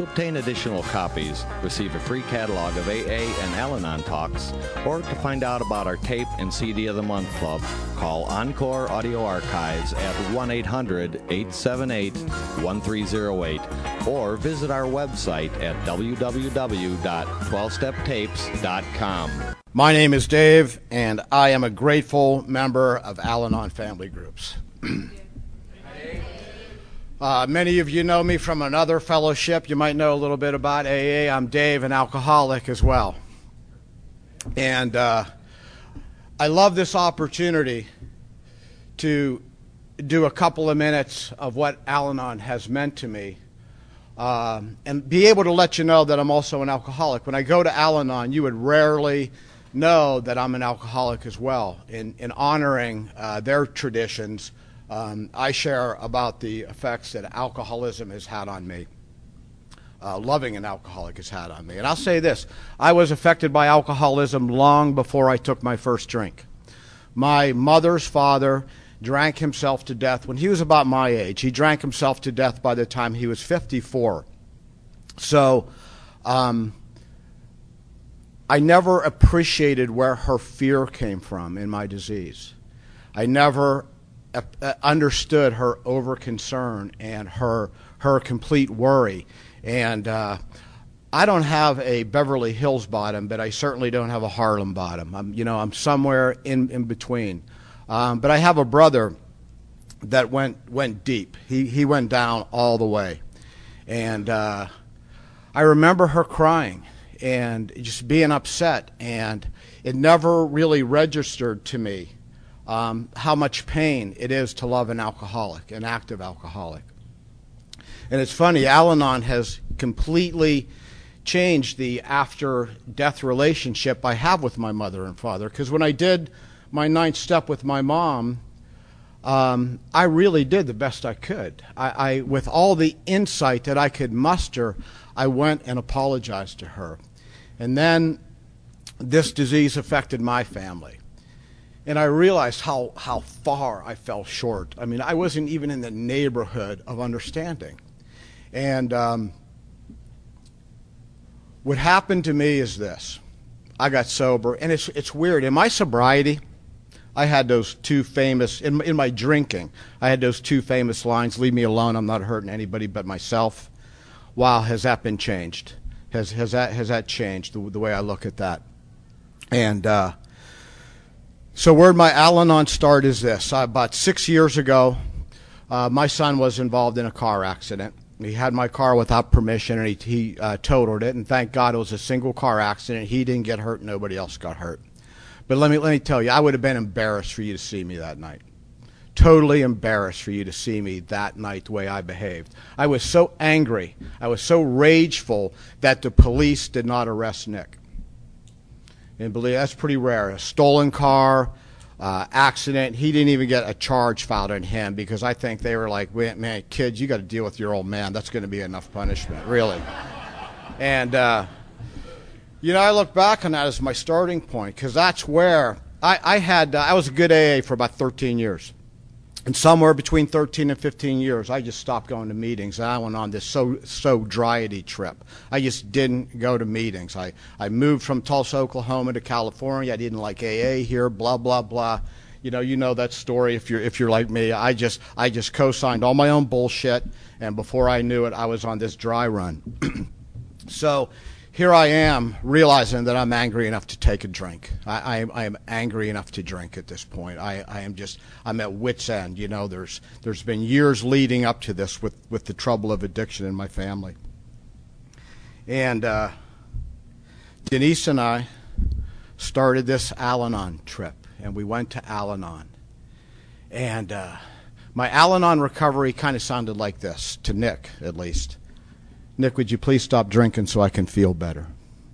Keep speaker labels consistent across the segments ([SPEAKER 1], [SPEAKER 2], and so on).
[SPEAKER 1] To obtain additional copies, receive a free catalog of AA and Al-Anon talks, or to find out about our tape and CD of the Month Club, call Encore Audio Archives at 1-800-878-1308 or visit our website at www.12steptapes.com.
[SPEAKER 2] My name is Dave, and I am a grateful member of Al-Anon family groups. Many of you know me from another fellowship. You might know a little bit about AA. I'm Dave, an alcoholic as well. And I love this opportunity to do a couple of minutes of what Al-Anon has meant to me and be able to let you know that I'm also an alcoholic. When I go to Al-Anon, you would rarely know that I'm an alcoholic as well. In honoring their traditions, I share about the effects that alcoholism has had on me, loving an alcoholic has had on me. And I'll say this, I was affected by alcoholism long before I took my first drink. My mother's father drank himself to death when he was about my age. He drank himself to death by the time he was 54. So I never appreciated where her fear came from in my disease. I never understood her over-concern and her complete worry. And I don't have a Beverly Hills bottom, but I certainly don't have a Harlem bottom. I'm somewhere in between. But I have a brother that went deep. He went down all the way. And I remember her crying and just being upset, and it never really registered to me how much pain it is to love an alcoholic, an active alcoholic. And it's funny, Al-Anon has completely changed the after-death relationship I have with my mother and father, because when I did my 9th step with my mom, I really did the best I could. I with all the insight that I could muster, I went and apologized to her. And then this disease affected my family. And I realized how far I fell short. I mean, I wasn't even in the neighborhood of understanding. And what happened to me is this. I got sober, and it's weird. In my sobriety, I had those two famous, in my drinking, I had those two famous lines, leave me alone, I'm not hurting anybody but myself. Wow, has that been changed? Has that changed, the way I look at that? And so where my Al-Anon start is this. About 6 years ago, my son was involved in a car accident. He had my car without permission, and he totaled it. And thank God it was a single car accident. He didn't get hurt. Nobody else got hurt. But let me tell you, I would have been embarrassed for you to see me that night. Totally embarrassed for you to see me that night the way I behaved. I was so angry. I was so rageful that the police did not arrest Nick. And believe that's pretty rare. A stolen car, accident. He didn't even get a charge filed on him because I think they were like, man, kids, you got to deal with your old man. That's going to be enough punishment, really. And, I look back on that as my starting point because that's where I was a good AA for about 13 years. And somewhere between 13 and 15 years, I just stopped going to meetings. And I went on this sobriety trip. I just didn't go to meetings. I moved from Tulsa, Oklahoma to California. I didn't like AA here, blah, blah, blah. You know that story if you're like me. I just co-signed all my own bullshit, and before I knew it, I was on this dry run. So here I am realizing that I'm angry enough to take a drink. I am angry enough to drink at this point. I'm at wit's end. There's been years leading up to this with the trouble of addiction in my family. And Denise and I started this Al-Anon trip, and we went to Al-Anon. And my Al-Anon recovery kind of sounded like this, to Nick at least. Nick, would you please stop drinking so I can feel better?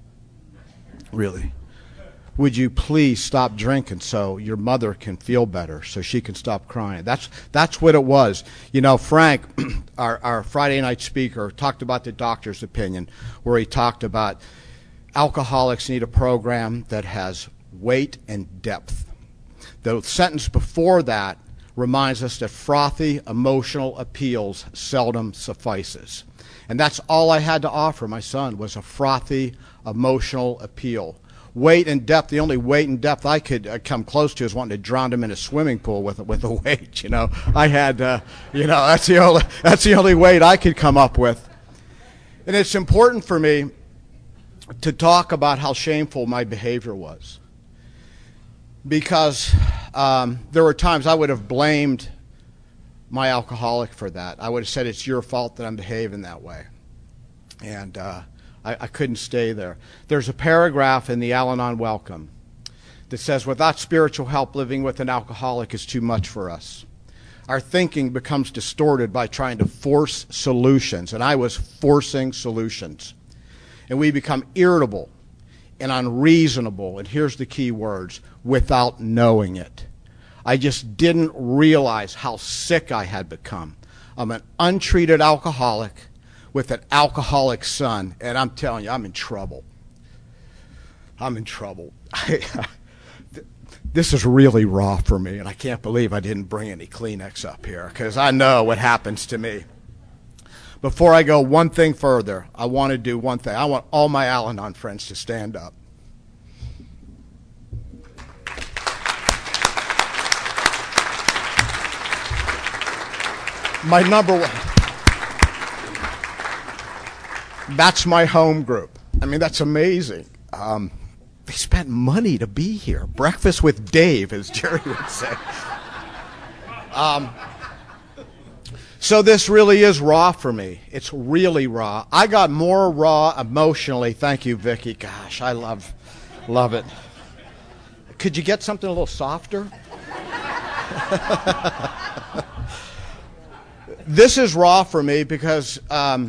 [SPEAKER 2] Really? Would you please stop drinking so your mother can feel better, so she can stop crying? That's what it was. Frank, our Friday night speaker, talked about the doctor's opinion, where he talked about alcoholics need a program that has weight and depth. The sentence before that reminds us that frothy emotional appeals seldom suffices. And that's all I had to offer my son was a frothy, emotional appeal. Weight and depth, the only weight and depth I could come close to is wanting to drown him in a swimming pool with a weight, I had, that's the only weight I could come up with. And it's important for me to talk about how shameful my behavior was. Because there were times I would have blamed my alcoholic for that. I would have said, it's your fault that I'm behaving that way. And I couldn't stay there. There's a paragraph in the Al-Anon Welcome that says, without spiritual help, living with an alcoholic is too much for us. Our thinking becomes distorted by trying to force solutions, and I was forcing solutions. And we become irritable and unreasonable, and here's the key words, without knowing it. I just didn't realize how sick I had become. I'm an untreated alcoholic with an alcoholic son, and I'm telling you, I'm in trouble. I'm in trouble. This is really raw for me, and I can't believe I didn't bring any Kleenex up here, because I know what happens to me. Before I go one thing further, I want to do one thing. I want all my Al-Anon friends to stand up. My number one. That's my home group. I mean, that's amazing. They spent money to be here. Breakfast with Dave, as Jerry would say. So this really is raw for me. It's really raw. I got more raw emotionally. Thank you, Vicki. Gosh, I love it. Could you get something a little softer? This is raw for me because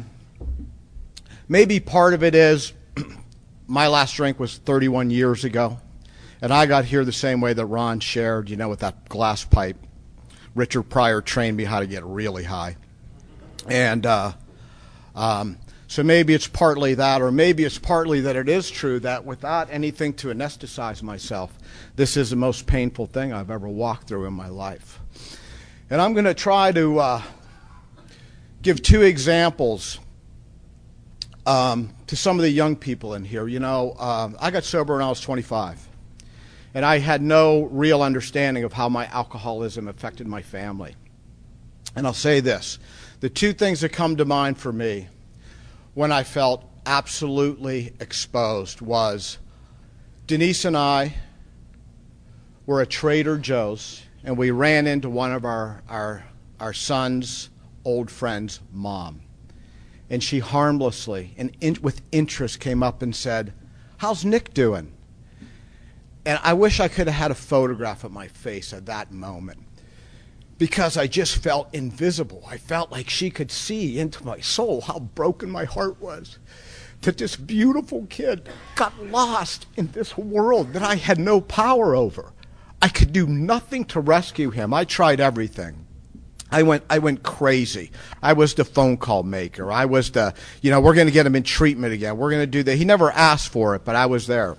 [SPEAKER 2] maybe part of it is my last drink was 31 years ago, and I got here the same way that Ron shared, with that glass pipe. Richard Pryor trained me how to get really high. And so maybe it's partly that, or maybe it's partly that it is true that without anything to anesthetize myself, this is the most painful thing I've ever walked through in my life. And I'm going to try to give two examples to some of the young people in here. I got sober when I was 25. And I had no real understanding of how my alcoholism affected my family. And I'll say this. The two things that come to mind for me when I felt absolutely exposed was Denise and I were at Trader Joe's, and we ran into one of our son's old friend's mom. And she harmlessly and with interest came up and said, "How's Nick doing?" And I wish I could have had a photograph of my face at that moment, because I just felt invisible. I felt like she could see into my soul how broken my heart was, that this beautiful kid got lost in this world that I had no power over. I could do nothing to rescue him. I tried everything. I went crazy. I was the phone call maker. I was the, we're going to get him in treatment again. We're going to do that. He never asked for it, but I was there.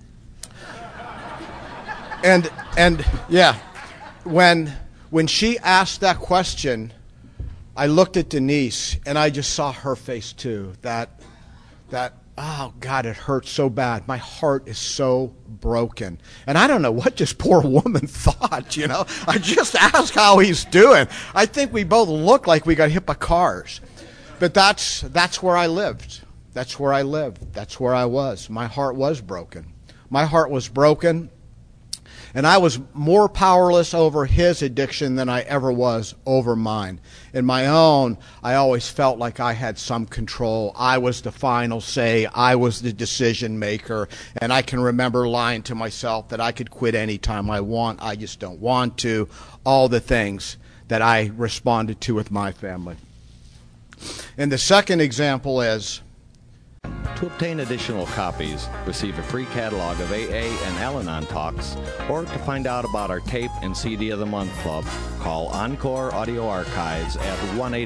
[SPEAKER 2] And yeah, when she asked that question, I looked at Denise and I just saw her face too. That oh God, it hurts so bad. My heart is so broken. And I don't know what this poor woman thought, I just asked how he's doing. I think we both looked like we got hit by cars. But that's where I lived. That's where I lived. That's where I was. My heart was broken. My heart was broken. And I was more powerless over his addiction than I ever was over mine. In my own, I always felt like I had some control. I was the final say. I was the decision maker. And I can remember lying to myself that I could quit anytime I want. I just don't want to. All the things that I responded to with my family. And the second example is,
[SPEAKER 1] to obtain additional copies, receive a free catalog of AA and Al-Anon talks, or to find out about our tape and CD of the Month Club, call Encore Audio Archives at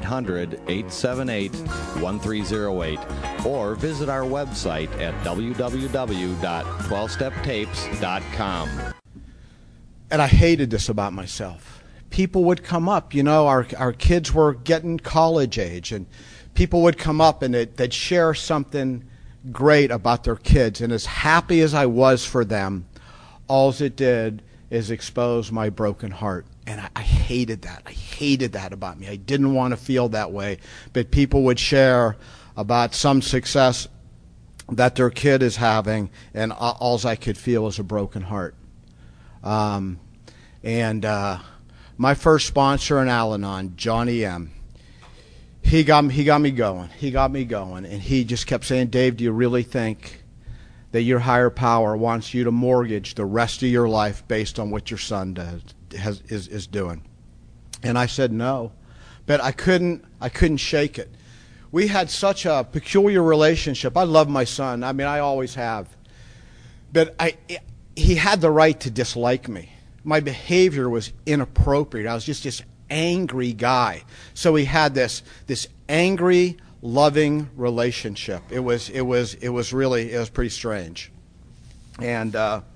[SPEAKER 1] 1-800-878-1308, or visit our website at www.12steptapes.com.
[SPEAKER 2] And I hated this about myself. People would come up, our kids were getting college age, and people would come up and they'd share something great about their kids. And as happy as I was for them, all it did is expose my broken heart. And I hated that. I hated that about me. I didn't want to feel that way. But people would share about some success that their kid is having, and all I could feel was a broken heart. My first sponsor in Al-Anon, Johnny M., he got me going. And he just kept saying, Dave, do you really think that your higher power wants you to mortgage the rest of your life based on what your son is doing? And I said no, but I couldn't shake it. We had such a peculiar relationship. I love my son. I mean, I always have. But he had the right to dislike me. My behavior was inappropriate. I was just this angry guy. So we had this angry, loving relationship. It was pretty strange. And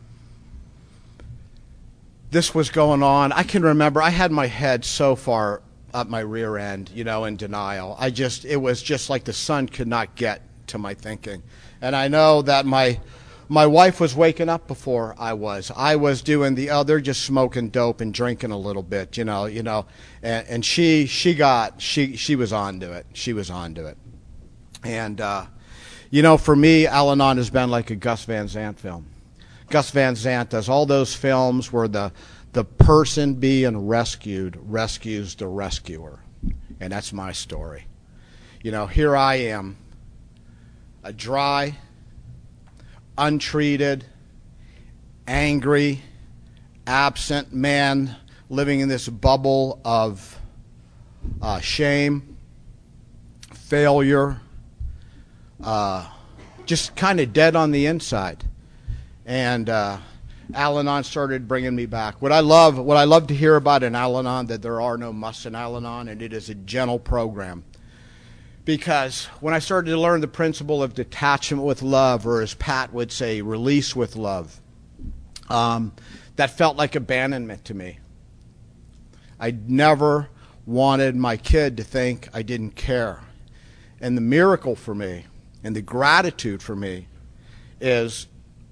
[SPEAKER 2] this was going on. I can remember I had my head so far up my rear end, in denial. It was just like the sun could not get to my thinking. And I know that my wife was waking up before I was. I was doing the other, just smoking dope and drinking a little bit, and she was onto it. She was onto it. And, for me, Al-Anon has been like a Gus Van Sant film. Gus Van Sant does all those films where the person being rescued rescues the rescuer. And that's my story. Here I am, a dry, untreated, angry, absent man living in this bubble of shame, failure, just kind of dead on the inside. And Al-Anon started bringing me back. What I love to hear about in Al-Anon, that there are no musts in Al-Anon, and it is a gentle program. Because when I started to learn the principle of detachment with love, or as Pat would say, release with love, that felt like abandonment to me. I never wanted my kid to think I didn't care. And the miracle for me, and the gratitude for me, is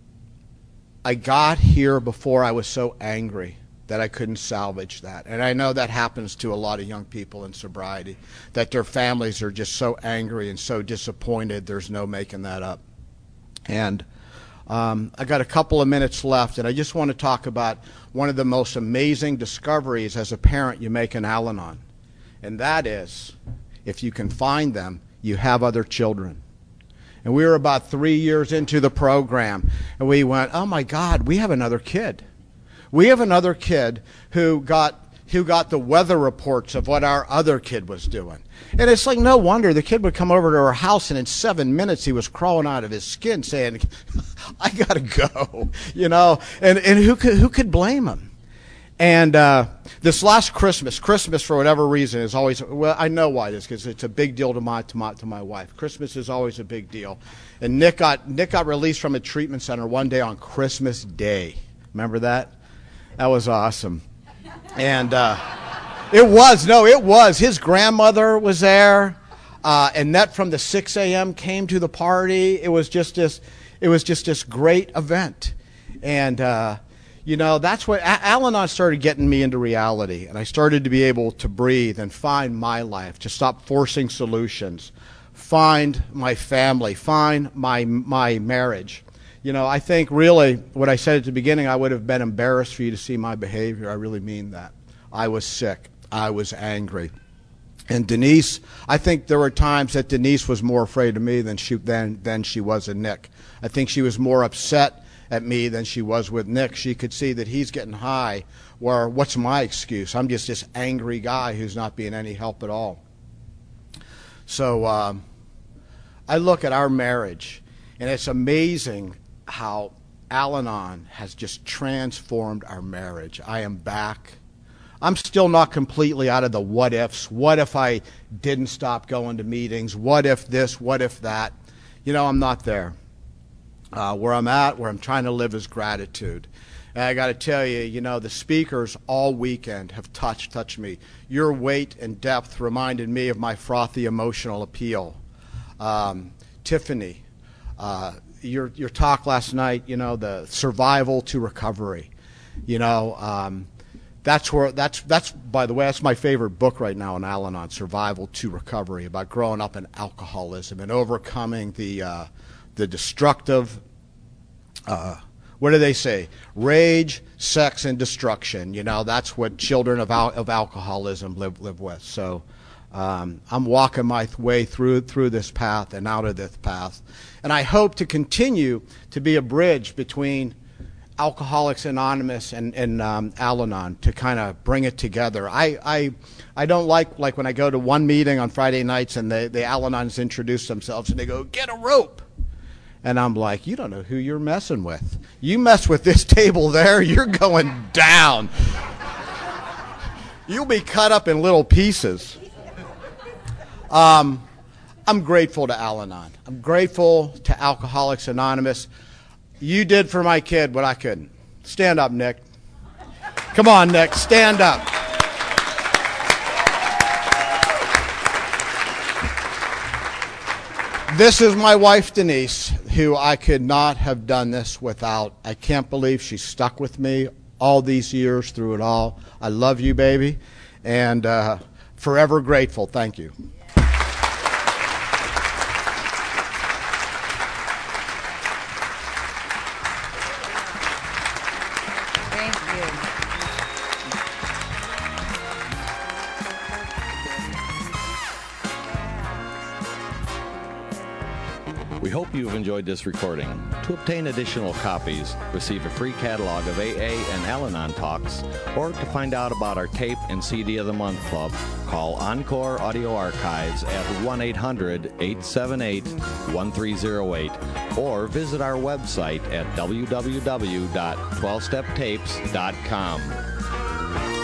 [SPEAKER 2] I got here before I was so angry that I couldn't salvage that. And I know that happens to a lot of young people in sobriety, that their families are just so angry and so disappointed, there's no making that up. And I got a couple of minutes left, and I just want to talk about one of the most amazing discoveries as a parent you make in Al-Anon. And that is, if you can find them, you have other children. And we were about 3 years into the program, and we went, oh my God, we have another kid. We have another kid who got the weather reports of what our other kid was doing. And it's like, no wonder the kid would come over to our house, and in 7 minutes he was crawling out of his skin saying, I gotta go, and who could blame him? And this last Christmas for whatever reason is always, well, I know why it is, because it's a big deal to my wife. Christmas is always a big deal. And Nick got released from a treatment center one day on Christmas Day. Remember that? That was awesome. And it was. His grandmother was there. Annette from the 6 a.m. came to the party. It was just this great event. And that's what Al-Anon started getting me into reality, and I started to be able to breathe and find my life, to stop forcing solutions, find my family, find my marriage. I think really what I said at the beginning, I would have been embarrassed for you to see my behavior. I really mean that. I was sick. I was angry. And Denise, I think there were times that Denise was more afraid of me than she was of Nick. I think she was more upset at me than she was with Nick. She could see that he's getting high, where what's my excuse? I'm just this angry guy who's not being any help at all. So I look at our marriage, and it's amazing how Al-Anon has just transformed our marriage. I am back. I'm still not completely out of the what ifs. What if I didn't stop going to meetings? What if this? What if that? I'm not there. Where I'm trying to live is gratitude. And I got to tell you, you know, the speakers all weekend have touched me. Your weight and depth reminded me of my frothy emotional appeal. Tiffany, your talk last night, you know, the survival to recovery. You know, that's by the way, that's my favorite book right now in Al-Anon, Survival to Recovery, about growing up in alcoholism and overcoming the destructive, what do they say? Rage, sex, and destruction. You know, that's what children of alcoholism live with. So I'm walking my way through this path and out of this path. And I hope to continue to be a bridge between Alcoholics Anonymous and Al-Anon, to kind of bring it together. I don't like when I go to one meeting on Friday nights and the Al-Anons introduce themselves and they go, "Get a rope." And I'm like, you don't know who you're messing with. You mess with this table there, you're going down. You'll be cut up in little pieces. I'm grateful to Al-Anon. I'm grateful to Alcoholics Anonymous. You did for my kid what I couldn't. Stand up, Nick. Come on, Nick, stand up. This is my wife, Denise, who I could not have done this without. I can't believe she stuck with me all these years through it all. I love you, baby, and forever grateful. Thank you.
[SPEAKER 1] We hope you've enjoyed this recording. To obtain additional copies, receive a free catalog of AA and Al-Anon talks, or to find out about our tape and CD of the Month Club, call Encore Audio Archives at 1-800-878-1308, or visit our website at www.12steptapes.com.